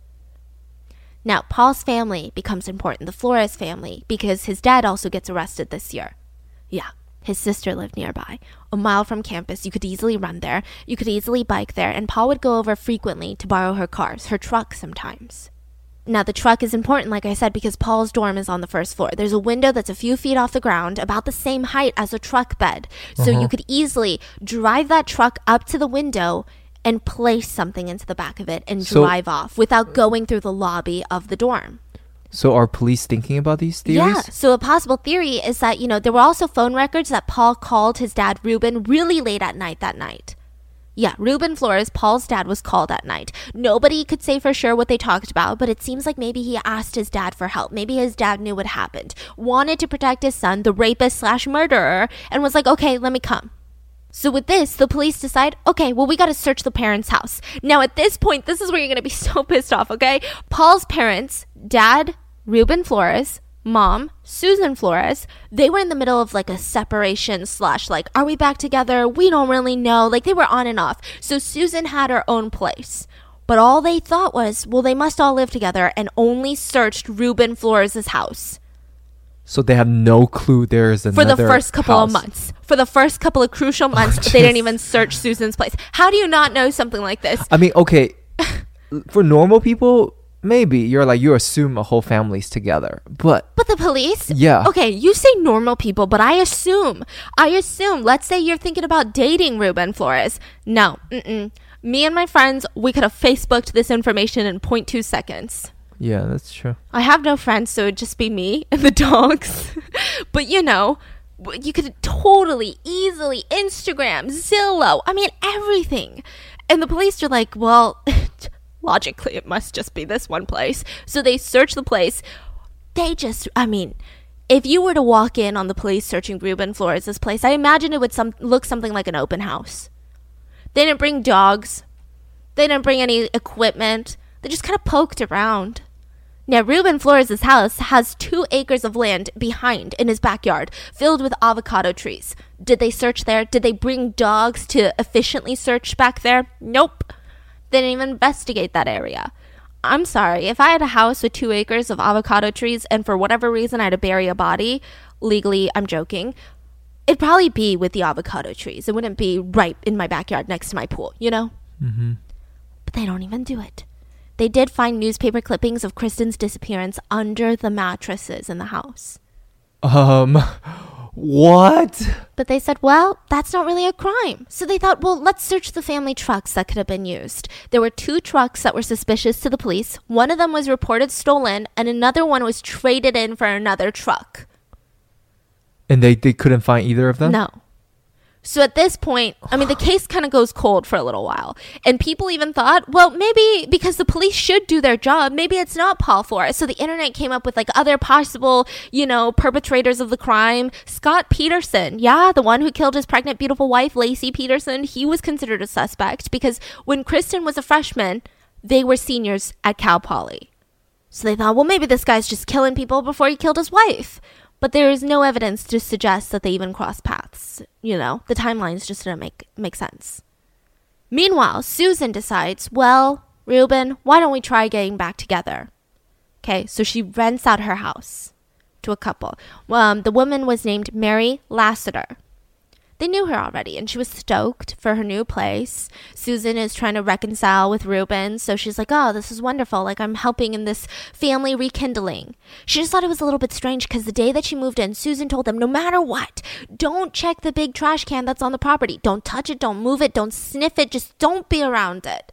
Now, Paul's family becomes important, the Flores family, because his dad also gets arrested this year. Yeah, his sister lived nearby, a mile from campus. You could easily run there. You could easily bike there, and Paul would go over frequently to borrow her cars, her truck sometimes. Now, the truck is important, like I said, because Paul's dorm is on the first floor. There's a window that's a few feet off the ground, about the same height as a truck bed. So uh-huh. you could easily drive that truck up to the window and place something into the back of it and so, drive off without going through the lobby of the dorm. So are police thinking about these theories? Yeah. So a possible theory is that, you know, there were also phone records that Paul called his dad, Ruben, really late at night that night. Yeah, Ruben Flores, Paul's dad, was called at night. Nobody could say for sure what they talked about, but it seems like maybe he asked his dad for help. Maybe his dad knew what happened, wanted to protect his son, the rapist slash murderer, and was like, okay, let me come. So with this, the police decide, okay, well, we got to search the parents' house. Now, at this point, this is where you're going to be so pissed off, okay? Paul's parents, dad, Ruben Flores, mom, Susan Flores, they were in the middle of like a separation slash like, are we back together? We don't really know. Like they were on and off. So Susan had her own place. But all they thought was, well, they must all live together, and only searched Ruben Flores' house. So they have no clue there is another For the first couple house. of months. For the first couple of crucial months, Oh, they didn't even search Susan's place. How do you not know something like this? I mean, okay, for normal people, maybe you're like, you assume a whole family's together. But But the police? Yeah. Okay, you say normal people, but I assume. I assume. Let's say you're thinking about dating Ruben Flores. No. Mm-mm. Me and my friends, we could have Facebooked this information in zero point two seconds. Yeah, that's true. I have no friends, so it'd just be me and the dogs. But you know, you could totally, easily Instagram, Zillow, I mean, everything. And the police are like, well, logically, it must just be this one place. So they search the place. They just, I mean, if you were to walk in on the police searching Ruben Flores' place, I imagine it would some, look something like an open house. They didn't bring dogs. They didn't bring any equipment. They just kind of poked around. Now, Ruben Flores' house has two acres of land behind in his backyard, filled with avocado trees. Did they search there? Did they bring dogs to efficiently search back there? Nope. They didn't even investigate that area. I'm sorry, if I had a house with two acres of avocado trees and for whatever reason I had to bury a body, legally, I'm joking, it'd probably be with the avocado trees. It wouldn't be right in my backyard next to my pool, you know? Mm-hmm. But they don't even do it. they did find newspaper clippings of Kristen's disappearance under the mattresses in the house. Um, what? But they said, well, that's not really a crime. So they thought, well, let's search the family trucks that could have been used. There were two trucks that were suspicious to the police. One of them was reported stolen, and another one was traded in for another truck. And they, they couldn't find either of them? No. So at this point, I mean, the case kind of goes cold for a little while. And people even thought, well, maybe because the police should do their job, maybe it's not Paul Flores. So the internet came up with like other possible, you know, perpetrators of the crime. Scott Peterson, yeah, the one who killed his pregnant, beautiful wife, Lacey Peterson, he was considered a suspect because when Kristen was a freshman, they were seniors at Cal Poly. So they thought, well, maybe this guy's just killing people before he killed his wife. But there is no evidence to suggest that they even crossed paths. You know, the timelines just didn't make, make sense. Meanwhile, Susan decides, well, Ruben, why don't we try getting back together? Okay, so she rents out her house to a couple. Um, the woman was named Mary Lassiter. They knew her already, and she was stoked for her new place. Susan is trying to reconcile with Ruben, so she's like, oh, this is wonderful. Like, I'm helping in this family rekindling. She just thought it was a little bit strange because the day that she moved in, Susan told them, no matter what, don't check the big trash can that's on the property. Don't touch it, don't move it, don't sniff it, just don't be around it.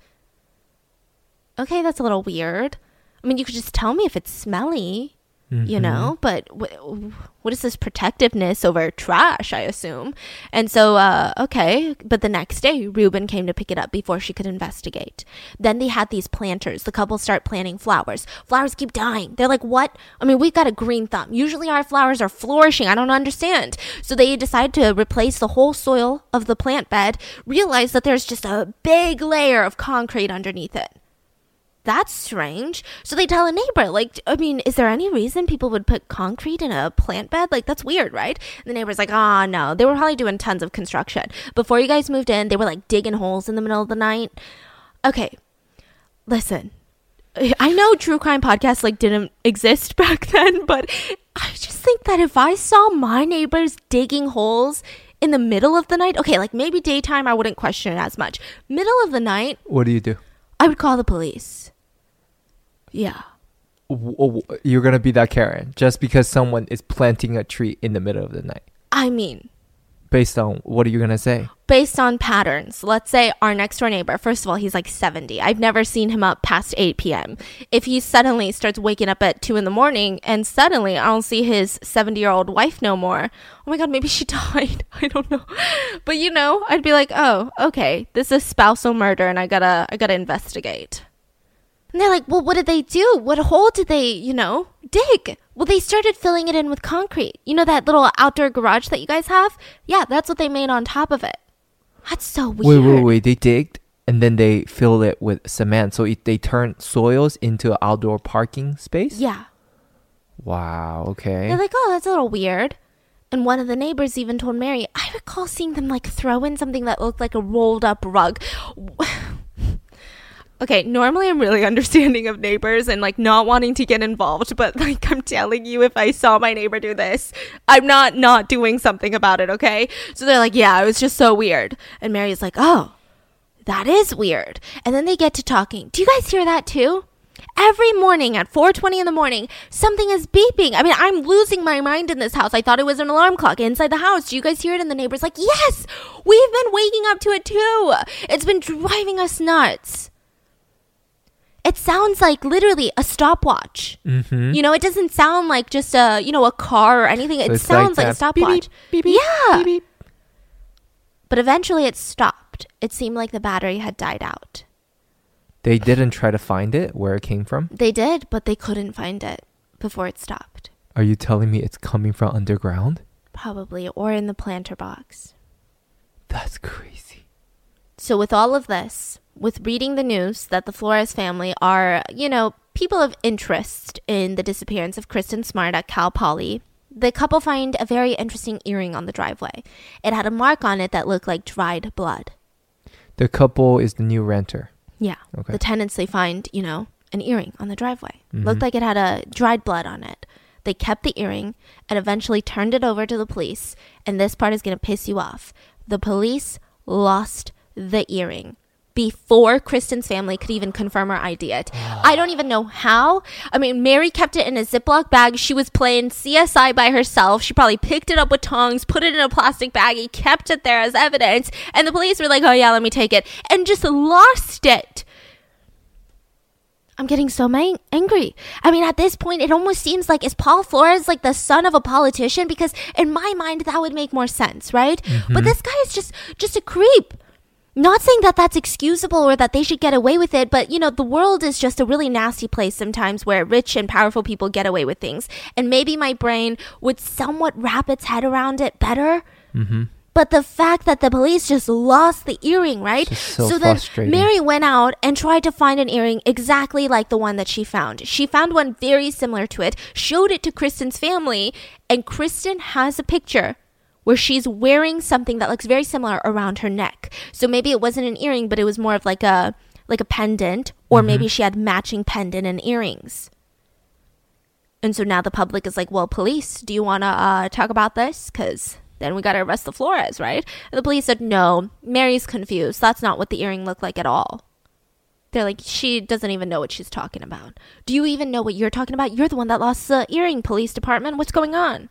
Okay, that's a little weird. I mean, you could just tell me if it's smelly. Mm-hmm. You know, but w- what is this protectiveness over trash, I assume? And so, uh, okay. But the next day, Ruben came to pick it up before she could investigate. Then they had these planters. The couple start planting flowers. Flowers keep dying. They're like, what? I mean, we got a green thumb. Usually our flowers are flourishing. I don't understand. So they decide to replace the whole soil of the plant bed, realize that there's just a big layer of concrete underneath it. That's strange. So they tell a neighbor, like, I mean, is there any reason people would put concrete in a plant bed? Like, that's weird, right? And the neighbor's like, oh, no. They were probably doing tons of construction. Before you guys moved in, they were, like, digging holes in the middle of the night. Okay, listen. I know true crime podcasts, like, didn't exist back then, but I just think that if I saw my neighbors digging holes in the middle of the night, okay, like, maybe daytime, I wouldn't question it as much. Middle of the night. What do you do? I would call the police. Yeah. You're going to be that Karen just because someone is planting a tree in the middle of the night. I mean. Based on, what are you going to say? Based on patterns. Let's say our next door neighbor, first of all, he's like seventy. I've never seen him up past eight p.m. If he suddenly starts waking up at two in the morning and suddenly I don't see his seventy-year-old wife no more. Oh my God, maybe she died. I don't know. But you know, I'd be like, oh, okay, this is spousal murder and I gotta, I gotta investigate. And they're like, well, what did they do? What hole did they, you know, dig? Well, they started filling it in with concrete. You know that little outdoor garage that you guys have? Yeah, that's what they made on top of it. That's so weird. Wait, wait, wait. They digged and then they filled it with cement. So it, they turned soils into an outdoor parking space? Yeah. Wow, okay. They're like, oh, that's a little weird. And one of the neighbors even told Mary, I recall seeing them like throw in something that looked like a rolled up rug. Okay, normally I'm really understanding of neighbors and like not wanting to get involved, but like I'm telling you, if I saw my neighbor do this, I'm not not doing something about it, okay? So they're like, yeah, it was just so weird. And Mary's like, oh, that is weird. And then they get to talking. Do you guys hear that too? Every morning at four twenty in the morning, something is beeping. I mean, I'm losing my mind in this house. I thought it was an alarm clock inside the house. Do you guys hear it? And the neighbor's like, yes, we've been waking up to it too. It's been driving us nuts. It sounds like literally a stopwatch. Mm-hmm. You know, it doesn't sound like just a, you know, a car or anything. It so sounds like, like a stopwatch. Beep, beep, beep, yeah. Beep, beep. But eventually it stopped. It seemed like the battery had died out. They didn't try to find it, where it came from? They did, but they couldn't find it before it stopped. Are you telling me it's coming from underground? Probably, or in the planter box. That's crazy. So with all of this, with reading the news that the Flores family are, you know, people of interest in the disappearance of Kristen Smart at Cal Poly, the couple find a very interesting earring on the driveway. It had a mark on it that looked like dried blood. The couple is the new renter. Yeah. Okay. The tenants, they find, you know, an earring on the driveway. Mm-hmm. Looked like it had a dried blood on it. They kept the earring and eventually turned it over to the police. And this part is going to piss you off. The police lost the earring. before Kristen's family could even confirm or I D it. I don't even know how. I mean, Mary kept it in a Ziploc bag. She was playing C S I by herself. She probably picked it up with tongs, put it in a plastic baggie, kept it there as evidence. And the police were like, oh yeah, let me take it. And just lost it. I'm getting so man- angry. I mean, at this point, it almost seems like, is Paul Flores like the son of a politician? Because in my mind, that would make more sense, right? Mm-hmm. But this guy is just, just a creep. Not saying that that's excusable or that they should get away with it, but, you know, the world is just a really nasty place sometimes where rich and powerful people get away with things. And maybe my brain would somewhat wrap its head around it better. Mm-hmm. But the fact that the police just lost the earring, right? So, so then Mary went out and tried to find an earring exactly like the one that she found. She found one very similar to it, showed it to Kristen's family, and Kristen has a picture where she's wearing something that looks very similar around her neck. So maybe it wasn't an earring, but it was more of like a like a pendant, or mm-hmm. maybe she had matching pendant and earrings. And so now the public is like, well, police, do you want to uh, talk about this? Because then we got to arrest the Flores, right? And the police said, no, Mary's confused. That's not what the earring looked like at all. They're like, she doesn't even know what she's talking about. Do you even know what you're talking about? You're the one that lost the earring, police department. What's going on?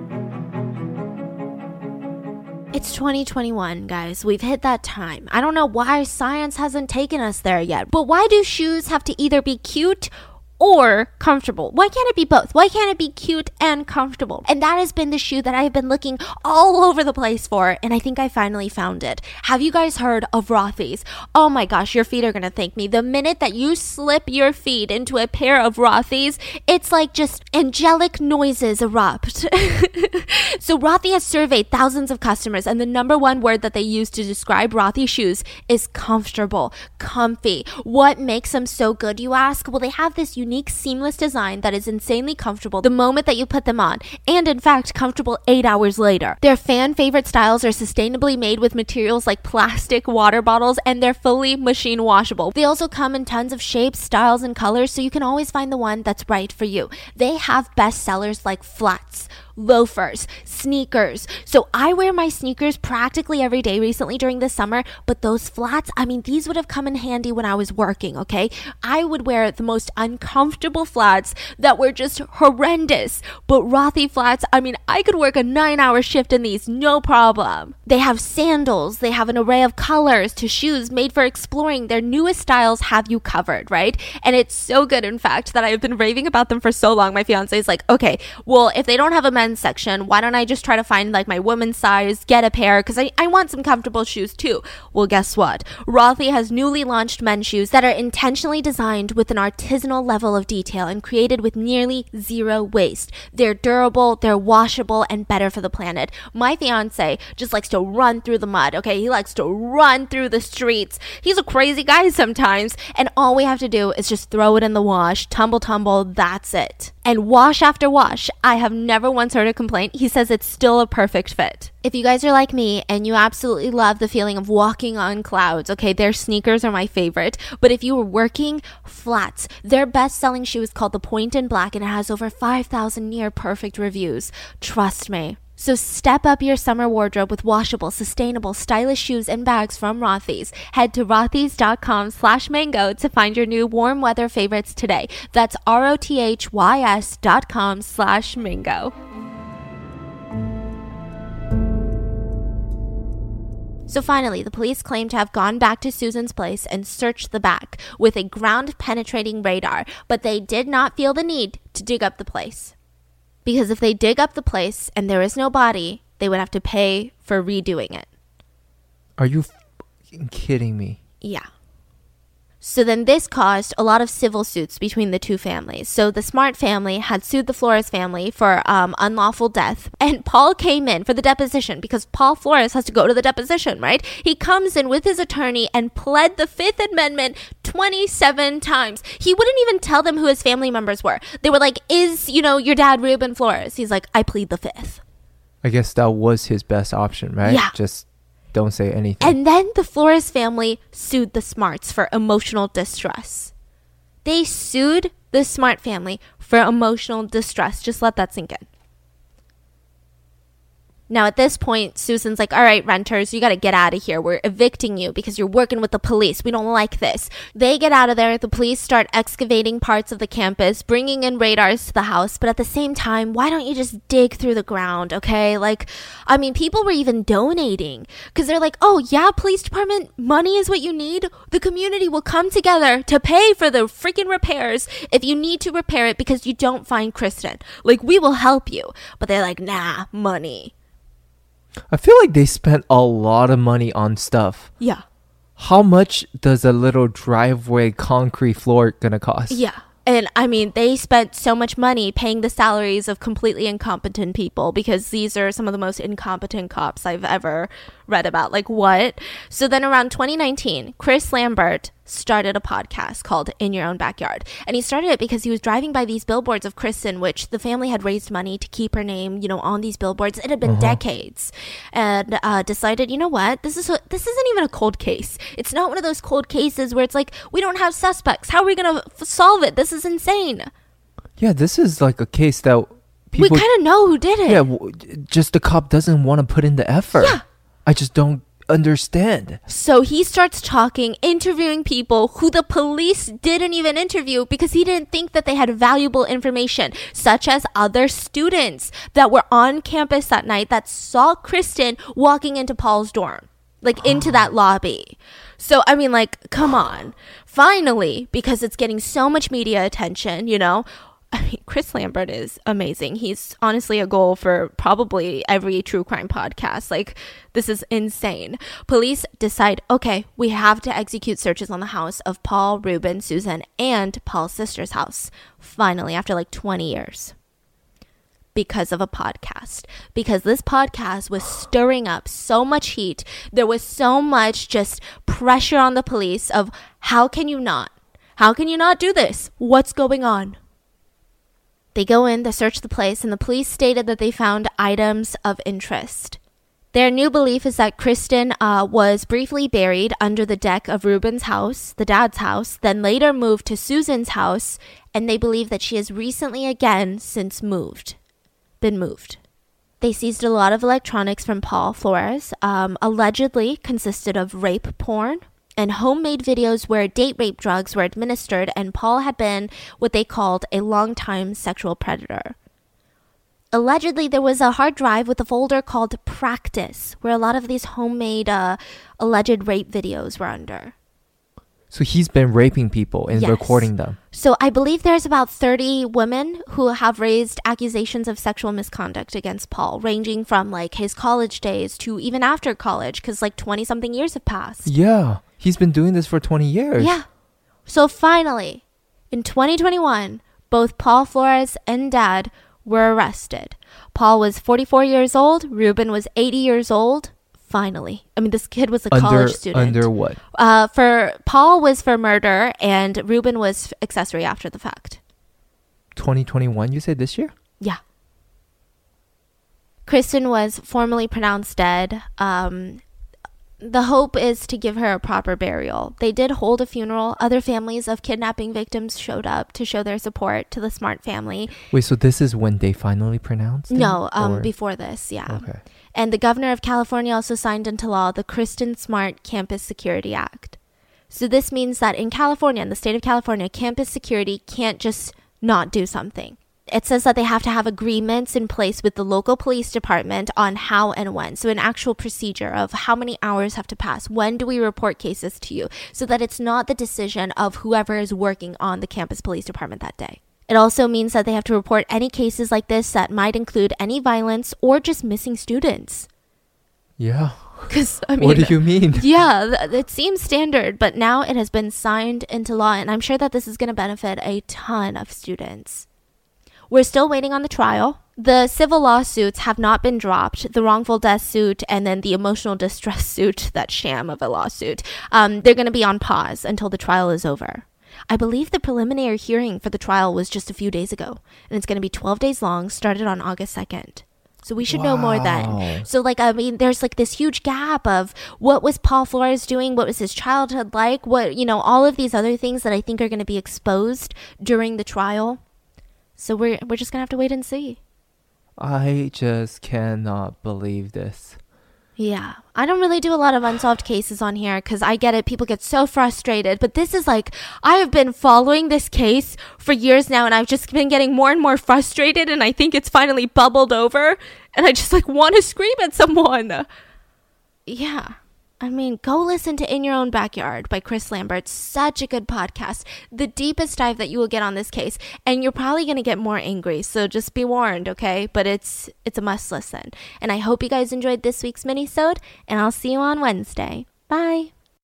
It's twenty twenty-one, guys. We've hit that time. I don't know why science hasn't taken us there yet, but why do shoes have to either be cute or comfortable? Why can't it be both? Why can't it be cute and comfortable? And that has been the shoe that I have been looking all over the place for, and I think I finally found it. Have you guys heard of Rothy's? Oh my gosh, your feet are gonna thank me. The minute that you slip your feet into a pair of Rothy's, it's like just angelic noises erupt. So Rothy has surveyed thousands of customers, and the number one word that they use to describe Rothy shoes is comfortable, comfy. What makes them so good, you ask? Well, they have this unique seamless design that is insanely comfortable the moment that you put them on, and in fact comfortable eight hours later. Their fan favorite styles are sustainably made with materials like plastic water bottles, and they're fully machine washable. They also come in tons of shapes, styles, and colors, so you can always find the one that's right for you. They have best sellers like flats, loafers, sneakers. So I wear my sneakers practically every day recently during the summer, but those flats, I mean, these would have come in handy when I was working, okay? I would wear the most uncomfortable flats that were just horrendous, but Rothy flats, I mean, I could work a nine hour shift in these, no problem. They have sandals, they have an array of colors to shoes made for exploring. Their newest styles have you covered, right? And it's so good, in fact, that I've been raving about them for so long. My fiance is like, okay, well, if they don't have a men's section, why don't I just try to find like my woman's size, get a pair, because I, I want some comfortable shoes too. Well, guess what? Rothy has newly launched men's shoes that are intentionally designed with an artisanal level of detail and created with nearly zero waste. They're durable, they're washable, and better for the planet. My fiance just likes to run through the mud, okay? He likes to run through the streets. He's a crazy guy sometimes, and all we have to do is just throw it in the wash, tumble tumble, that's it. And wash after wash, I have never once heard a complaint. He says it's still a perfect fit. If you guys are like me and you absolutely love the feeling of walking on clouds, okay, their sneakers are my favorite. But if you were working, flats. Their best-selling shoe is called the Point in Black, and it has over five thousand near perfect reviews. Trust me. So step up your summer wardrobe with washable, sustainable, stylish shoes and bags from Rothy's. Head to rothys.com slash mango to find your new warm weather favorites today. That's R-O-T-H-Y-S dot com slash mango. So finally, the police claim to have gone back to Susan's place and searched the back with a ground-penetrating radar, but they did not feel the need to dig up the place. Because if they dig up the place and there is no body, they would have to pay for redoing it. Are you f***ing kidding me? Yeah. So then this caused a lot of civil suits between the two families. So the Smart family had sued the Flores family for um, unlawful death. And Paul came in for the deposition because Paul Flores has to go to the deposition, right? He comes in with his attorney and pled the Fifth Amendment twenty-seven times. He wouldn't even tell them who his family members were. They were like, is, you know, your dad Ruben Flores? He's like, I plead the Fifth. I guess that was his best option, right? Yeah. Just don't say anything. And then the Flores family sued the Smarts for emotional distress. They sued the Smart family for emotional distress. Just let that sink in. Now, at this point, Susan's like, all right, renters, you got to get out of here. We're evicting you because you're working with the police. We don't like this. They get out of there. The police start excavating parts of the campus, bringing in radars to the house. But at the same time, why don't you just dig through the ground, okay? Like, I mean, people were even donating because they're like, oh, yeah, police department, money is what you need. The community will come together to pay for the freaking repairs if you need to repair it because you don't find Kristen. Like, we will help you. But they're like, nah, money. I feel like they spent a lot of money on stuff. Yeah. How much does a little driveway concrete floor gonna cost? Yeah. And I mean, they spent so much money paying the salaries of completely incompetent people because these are some of the most incompetent cops I've ever read about. Like, what? So then around twenty nineteen, Chris Lambert started a podcast called In Your Own Backyard. And he started it because he was driving by these billboards of Kristen, which the family had raised money to keep her name, you know, on these billboards. It had been uh-huh. decades. And uh, decided, you know what? This is a, this isn't even a cold case. It's not one of those cold cases where it's like, we don't have suspects. How are we going to f- solve it? This is insane. Yeah, this is like a case that people... We kind of know who did it. Yeah, w- just the cop doesn't want to put in the effort. Yeah. I just don't understand. So he starts talking, interviewing people who the police didn't even interview because he didn't think that they had valuable information, such as other students that were on campus that night that saw Kristen walking into Paul's dorm, like into that lobby. So, I mean, like, come on. Finally, because it's getting so much media attention, you know, I mean, Chris Lambert is amazing. He's honestly a goal for probably every true crime podcast. Like, this is insane. Police decide, okay, we have to execute searches on the house of Paul, Ruben, Susan, and Paul's sister's house. Finally, after like twenty years. Because of a podcast. Because this podcast was stirring up so much heat. There was so much just pressure on the police of, how can you not? How can you not do this? What's going on? They go in, they search the place, and the police stated that they found items of interest. Their new belief is that Kristen uh, was briefly buried under the deck of Ruben's house, the dad's house, then later moved to Susan's house, and they believe that she has recently again since moved, been moved. They seized a lot of electronics from Paul Flores, um, allegedly consisted of rape porn, and homemade videos where date rape drugs were administered, and Paul had been what they called a long-time sexual predator. Allegedly, there was a hard drive with a folder called Practice, where a lot of these homemade uh, alleged rape videos were under. So he's been raping people and yes. recording them. So I believe there's about thirty women who have raised accusations of sexual misconduct against Paul, ranging from like his college days to even after college, because like twenty-something years have passed. Yeah. He's been doing this for twenty years. Yeah. So finally, in twenty twenty-one, both Paul Flores and Dad were arrested. Paul was forty-four years old. Ruben was eighty years old. Finally. I mean, this kid was a under, college student. Under what? Uh, for Paul was for murder, and Ruben was accessory after the fact. twenty twenty-one, you said this year? Yeah. Kristen was formally pronounced dead. Um... The hope is to give her a proper burial. They did hold a funeral. Other families of kidnapping victims showed up to show their support to the Smart family. Wait, so this is when they finally pronounced it? No, um, or? before this, yeah. Okay. And the governor of California also signed into law the Kristen Smart Campus Security Act. So this means that in California, in the state of California, campus security can't just not do something. It says that they have to have agreements in place with the local police department on how and when. So an actual procedure of how many hours have to pass. When do we report cases to you? So that it's not the decision of whoever is working on the campus police department that day. It also means that they have to report any cases like this that might include any violence or just missing students. Yeah. Because I mean, what do you mean? Yeah, it seems standard, but now it has been signed into law, and I'm sure that this is going to benefit a ton of students. We're still waiting on the trial. The civil lawsuits have not been dropped. The wrongful death suit and then the emotional distress suit, that sham of a lawsuit, um, they're going to be on pause until the trial is over. I believe the preliminary hearing for the trial was just a few days ago, and it's going to be twelve days long, started on August second. So we should wow. know more then. So, like, I mean, there's like this huge gap of what was Paul Flores doing? What was his childhood like? What, you know, all of these other things that I think are going to be exposed during the trial. So we're we're just going to have to wait and see. I just cannot believe this. Yeah, I don't really do a lot of unsolved cases on here because I get it. People get so frustrated. But this is like, I have been following this case for years now and I've just been getting more and more frustrated and I think it's finally bubbled over and I just like want to scream at someone. Yeah. I mean, go listen to In Your Own Backyard by Chris Lambert. Such a good podcast. The deepest dive that you will get on this case. And you're probably going to get more angry. So just be warned, okay? But it's it's a must listen. And I hope you guys enjoyed this week's mini-sode. And I'll see you on Wednesday. Bye.